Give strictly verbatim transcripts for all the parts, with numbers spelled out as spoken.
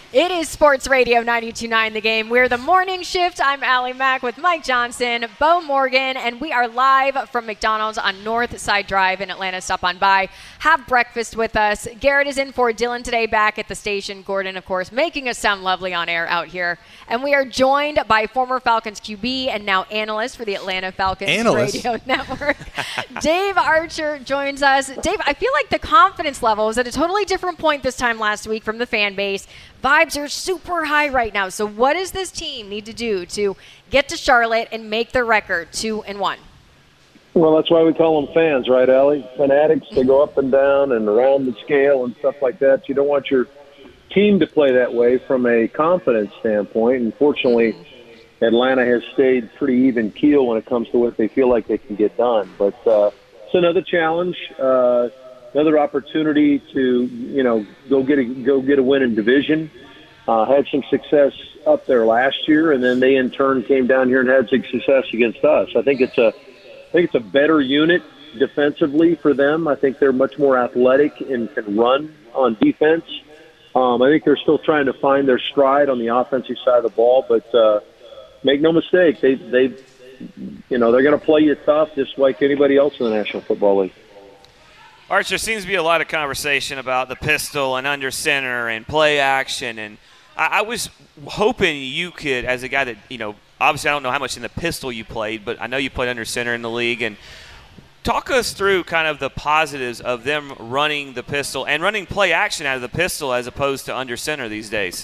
It is Sports Radio ninety-two point nine The Game. We're the morning shift. I'm Allie Mack with Mike Johnson, Bo Morgan, and we are live from McDonald's on North Side Drive in Atlanta. Stop on by. Have breakfast with us. Garrett is in for Dylan today back at the station. Gordon, of course, making us sound lovely on air out here. And we are joined by former Falcons Q B and now analyst for the Atlanta Falcons analyst. Radio Network. Dave Archer joins us. Dave, I feel like the confidence level is at a totally different point this time last week from the fan base. Vibes are super high right now. So what does this team need to do to get to Charlotte and make their record two and one? Well, that's why we call them fans, right, Allie? Fanatics. They go up and down and around the scale and stuff like that. You don't want your team to play that way from a confidence standpoint. And fortunately, Atlanta has stayed pretty even keel when it comes to what they feel like they can get done. But uh, it's another challenge. Uh, Another opportunity to, you know, go get a go get a win in division. Uh, had some success up there last year, and then they in turn came down here and had some success against us. I think it's a, I think it's a better unit defensively for them. I think they're much more athletic and can run on defense. Um, I think they're still trying to find their stride on the offensive side of the ball, but uh, make no mistake, they they, you know, they're going to play you tough just like anybody else in the National Football League. Arch, there seems to be a lot of conversation about the pistol and under center and play action, and I, I was hoping you could, as a guy that, you know, obviously I don't know how much in the pistol you played, but I know you played under center in the league, and talk us through kind of the positives of them running the pistol and running play action out of the pistol as opposed to under center these days.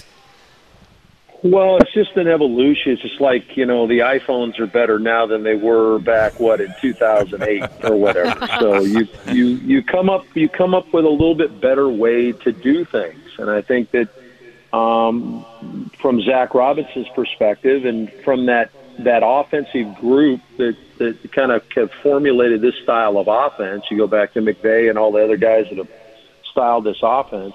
Well, it's just an evolution. It's just like, you know, the iPhones are better now than they were back, what, in two thousand eight or whatever. So you, you, you come up you come up with a little bit better way to do things. And I think that um, from Zach Robinson's perspective and from that, that offensive group that, that kind of have formulated this style of offense, you go back to McVay and all the other guys that have styled this offense,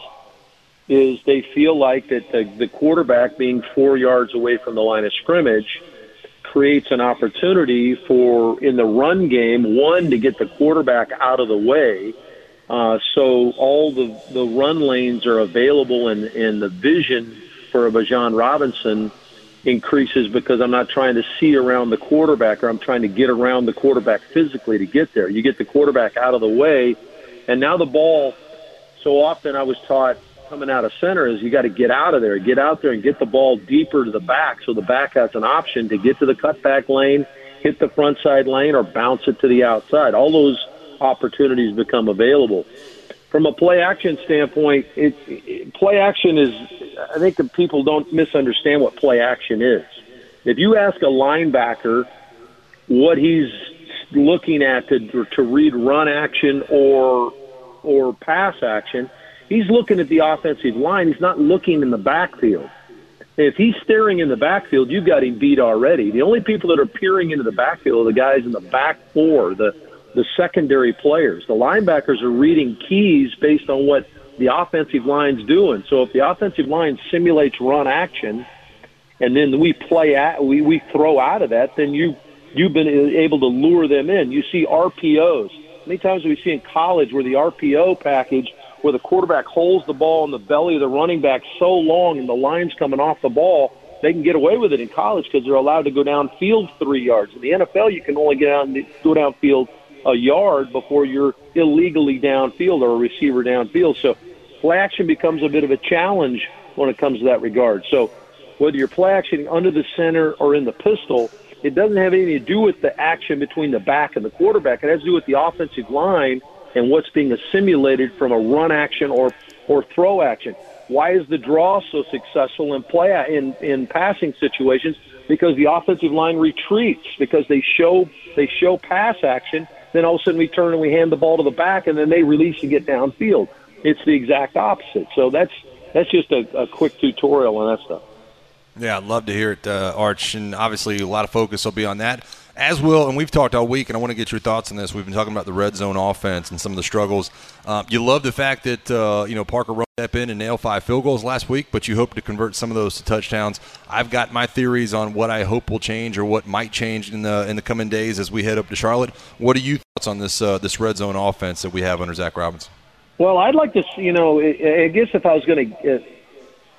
is they feel like that the, the quarterback being four yards away from the line of scrimmage creates an opportunity for, in the run game, one, to get the quarterback out of the way uh, so all the, the run lanes are available and, and the vision for a Bijan Robinson increases because I'm not trying to see around the quarterback or I'm trying to get around the quarterback physically to get there. You get the quarterback out of the way, and now the ball, so often I was taught coming out of center is you got to get out of there, get out there and get the ball deeper to the back so the back has an option to get to the cutback lane, hit the front side lane, or bounce it to the outside. All those opportunities become available. From a play action standpoint, it, it, play action is, I think that people don't misunderstand what play action is. If you ask a linebacker what he's looking at to, to read run action or or pass action, he's looking at the offensive line. He's not looking in the backfield. If he's staring in the backfield, you've got him beat already. The only people that are peering into the backfield are the guys in the back four, the, the secondary players. The linebackers are reading keys based on what the offensive line's doing. So if the offensive line simulates run action and then we play at, we, we throw out of that, then you, you've been able to lure them in. You see R P Os. Many times we see in college where the R P O package where the quarterback holds the ball in the belly of the running back so long and the line's coming off the ball, they can get away with it in college because they're allowed to go downfield three yards. In the N F L, you can only get down, go downfield a yard before you're illegally downfield or a receiver downfield. So play action becomes a bit of a challenge when it comes to that regard. So whether you're play action under the center or in the pistol, it doesn't have anything to do with the action between the back and the quarterback. It has to do with the offensive line and what's being assimilated from a run action or or throw action. Why is the draw so successful in play in in passing situations? Because the offensive line retreats because they show they show pass action. Then all of a sudden we turn and we hand the ball to the back, and then they release and get downfield. It's the exact opposite. So that's that's just a, a quick tutorial on that stuff. Yeah, I'd love to hear it, uh, Arch, and obviously a lot of focus will be on that. As will, and we've talked all week, and I want to get your thoughts on this. We've been talking about the red zone offense and some of the struggles. Uh, you love the fact that uh, you know Parker Rhodes step in and nail five field goals last week, but you hope to convert some of those to touchdowns. I've got my theories on what I hope will change or what might change in the in the coming days as we head up to Charlotte. What are your thoughts on this uh, this red zone offense that we have under Zach Robinson? Well, I'd like to, see, you know, I guess if I was going to. Uh,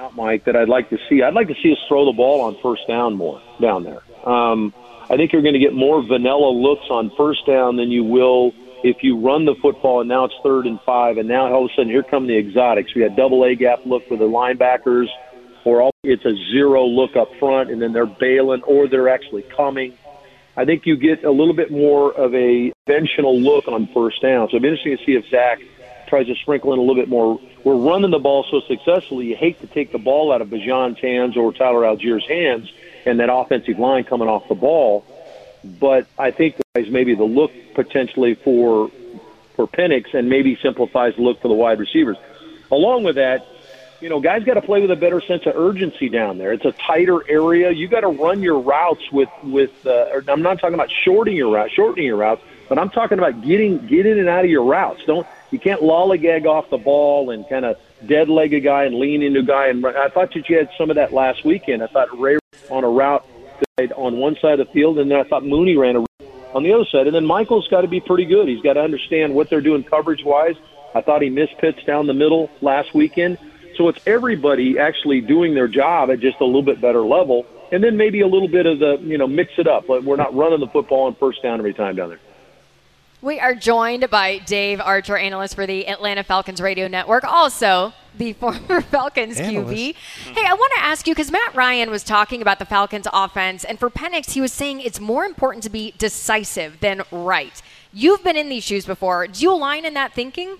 out, Mike, that I'd like to see. I'd like to see us throw the ball on first down more down there. Um, I think you're going to get more vanilla looks on first down than you will if you run the football, and now it's third and five, and now all of a sudden here come the exotics. We had double A gap look for the linebackers, or all, it's a zero look up front, and then they're bailing, or they're actually coming. I think you get a little bit more of a conventional look on first down. So it'll be interesting to see if Zach tries to sprinkle in a little bit more. We're running the ball so successfully, you hate to take the ball out of Bijan's hands or Tyler Algier's hands and that offensive line coming off the ball. But I think there's maybe the look potentially for for Penix and maybe simplifies the look for the wide receivers. Along with that, you know, guys got to play with a better sense of urgency down there. It's a tighter area. You got to run your routes with with. Uh, I'm not talking about shortening your routes, shortening your routes, but I'm talking about getting get in and out of your routes. Don't you can't lollygag off the ball and kind of dead leg a guy and lean into a guy. And I thought that you had some of that last weekend. I thought Ray on a route on one side of the field, and then I thought Mooney ran a on the other side. And then Michael's got to be pretty good. He's got to understand what they're doing coverage-wise. I thought he missed Pitts down the middle last weekend. So it's everybody actually doing their job at just a little bit better level, and then maybe a little bit of the, you know, mix it up. Like we're not running the football on first down every time down there. We are joined by Dave Archer, analyst for the Atlanta Falcons radio network, also the former Falcons analyst. Q B. Hey, I want to ask you, because Matt Ryan was talking about the Falcons offense, and for Penix, he was saying it's more important to be decisive than right. You've been in these shoes before. Do you align in that thinking?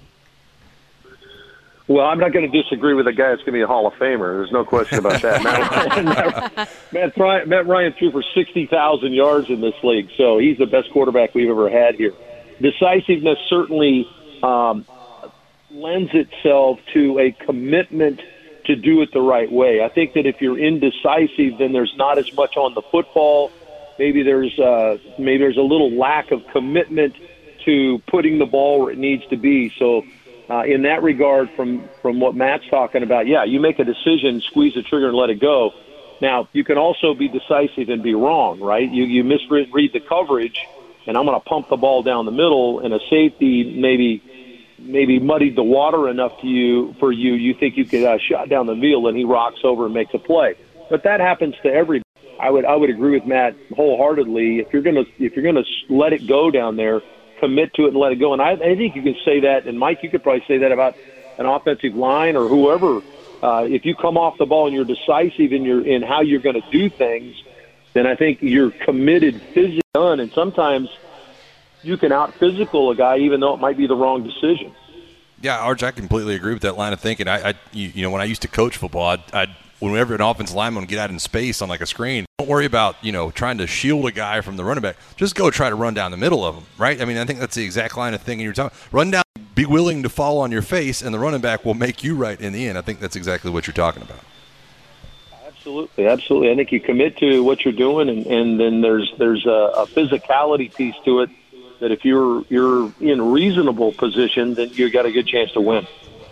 Well, I'm not going to disagree with a guy that's going to be a Hall of Famer. There's no question about that. Matt, Matt, Matt, Ryan, Matt Ryan threw for sixty thousand yards in this league, so he's the best quarterback we've ever had here. Decisiveness certainly um, lends itself to a commitment to do it the right way. I think that if you're indecisive, then there's not as much on the football. Maybe there's uh, maybe there's a little lack of commitment to putting the ball where it needs to be. So uh, in that regard, from, from what Matt's talking about, yeah, you make a decision, squeeze the trigger and let it go. Now, you can also be decisive and be wrong, right? You, you misread the coverage, and I'm going to pump the ball down the middle, and a safety maybe maybe muddied the water enough to you for you. You think you could uh, shot down the field, and he rocks over and makes a play. But that happens to everybody. I would I would agree with Matt wholeheartedly. If you're gonna if you're gonna let it go down there, commit to it and let it go. And I, I think you can say that. And Mike, you could probably say that about an offensive line or whoever. Uh, if you come off the ball and you're decisive in your in how you're going to do things, then I think you're committed, physically done. And sometimes you can out physical a guy even though it might be the wrong decision. Yeah, Arch, I completely agree with that line of thinking. I, I you, you know, when I used to coach football, I'd, I'd whenever an offensive lineman would get out in space on like a screen, don't worry about, you know, trying to shield a guy from the running back. Just go try to run down the middle of them, right? I mean, I think that's the exact line of thinking you're talking. Run down, be willing to fall on your face, and the running back will make you right in the end. I think that's exactly what you're talking about. Absolutely, absolutely. I think you commit to what you're doing, and, and then there's there's a, a physicality piece to it that if you're you're in reasonable position, then you got a good chance to win.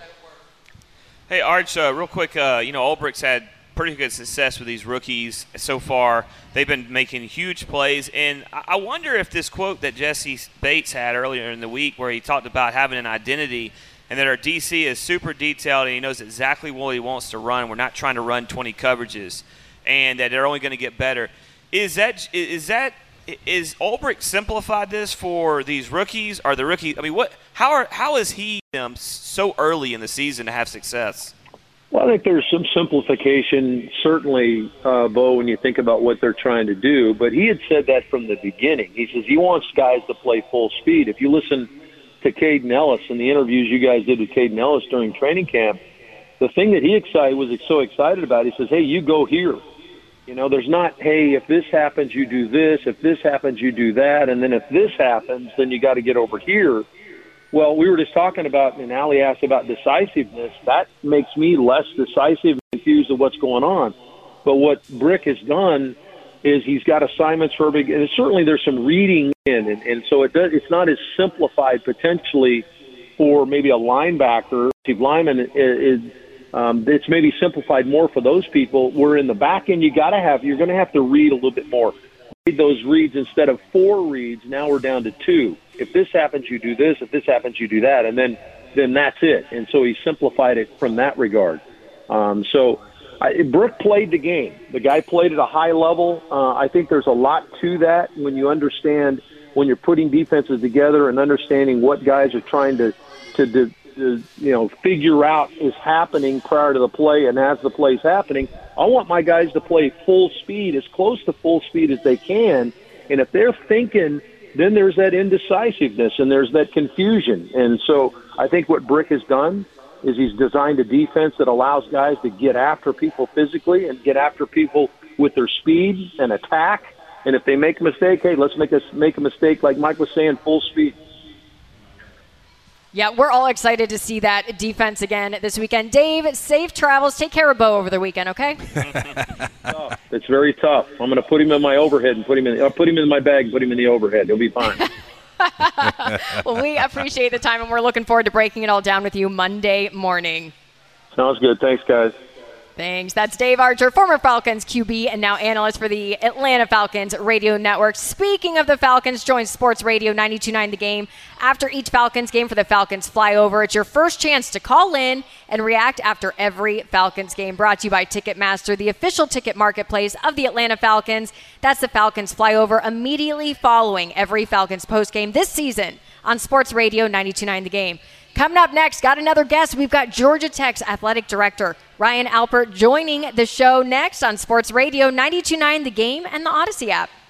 Hey, Arch, uh, real quick, uh, you know, Ulbricht's had pretty good success with these rookies so far. They've been making huge plays, and I wonder if this quote that Jesse Bates had earlier in the week where he talked about having an identity and that our D C is super detailed and he knows exactly what he wants to run. We're not trying to run twenty coverages, and that they're only going to get better. Is that is that is Ulbricht simplified this for these rookies? Are the rookies? I mean, what? How are how is he um, so early in the season to have success? Well, I think there's some simplification, certainly, uh, Bo, when you think about what they're trying to do. But he had said that from the beginning. He says he wants guys to play full speed. If you listen to Caden Ellis and the interviews you guys did with Caden Ellis during training camp, the thing that he excited was so excited about, he says, hey, you go here. You know, there's not, hey, if this happens, you do this. If this happens, you do that. And then if this happens, then you got to get over here. Well, we were just talking about, and Allie asked about decisiveness. That makes me less decisive and confused of what's going on. But what Brick has done is he's got assignments for big, and certainly there's some reading in, and, and so it does, it's not as simplified potentially for maybe a linebacker. Steve Lyman is, um, it's maybe simplified more for those people. Where in the back end, you got to have, you're going to have to read a little bit more. Read those reads instead of four reads. Now we're down to two. If this happens, you do this. If this happens, you do that. And then, then that's it. And so he simplified it from that regard. Um, so I, Brooke played the game. The guy played at a high level. Uh, I think there's a lot to that when you understand when you're putting defenses together and understanding what guys are trying to to, to, to you know figure out is happening prior to the play and as the play's happening. I want my guys to play full speed, as close to full speed as they can. And if they're thinking, then there's that indecisiveness and there's that confusion. And so I think what Brick has done is he's designed a defense that allows guys to get after people physically and get after people with their speed and attack. And if they make a mistake, hey, let's make us make a mistake, like Mike was saying, full speed. Yeah, we're all excited to see that defense again this weekend. Dave, safe travels. Take care of Bo over the weekend, okay? It's very tough. I'm going to put him in my overhead and put him in. I'll put him in my bag and put him in the overhead. He'll be fine. Well, we appreciate the time, and we're looking forward to breaking it all down with you Monday morning. Sounds good. Thanks, guys. Thanks. That's Dave Archer, former Falcons Q B and now analyst for the Atlanta Falcons Radio Network. Speaking of the Falcons, join Sports Radio ninety-two point nine The Game after each Falcons game for the Falcons Flyover. It's your first chance to call in and react after every Falcons game. Brought to you by Ticketmaster, the official ticket marketplace of the Atlanta Falcons. That's the Falcons Flyover immediately following every Falcons postgame this season on Sports Radio ninety-two point nine The Game. Coming up next, got another guest. We've got Georgia Tech's athletic director, Ryan Alpert, joining the show next on Sports Radio ninety-two point nine The Game and the Odyssey app.